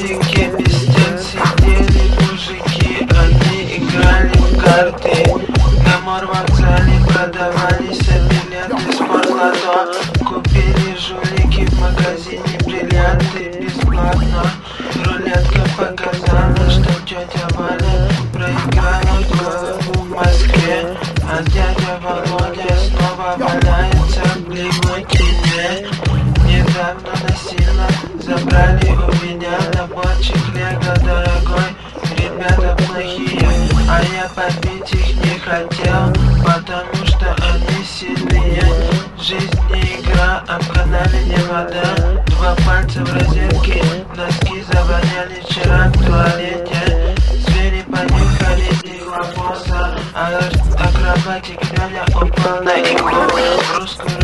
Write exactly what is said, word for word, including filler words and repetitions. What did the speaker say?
дворике без стен сидели мужики, они играли в карты. На морвокзале продавались билеты спортлото. Купили жулики в магазине бриллианты бесплатно. Рулетка показала, что тетя Валя проиграла голову в Москве, а дядя Володя снова валяется в лимузине. Недавно насильно забрали у меня наборчик Лего дорогой. Ребята плохие, а я побить их не хотел, потому что они сильные. Жизнь не игра, а в канале не вода. Два пальца в розетке, носки завоняли вчера в туалете. Звери понюхали иглопоса, а акробатик Леня упал на иглу. Русскую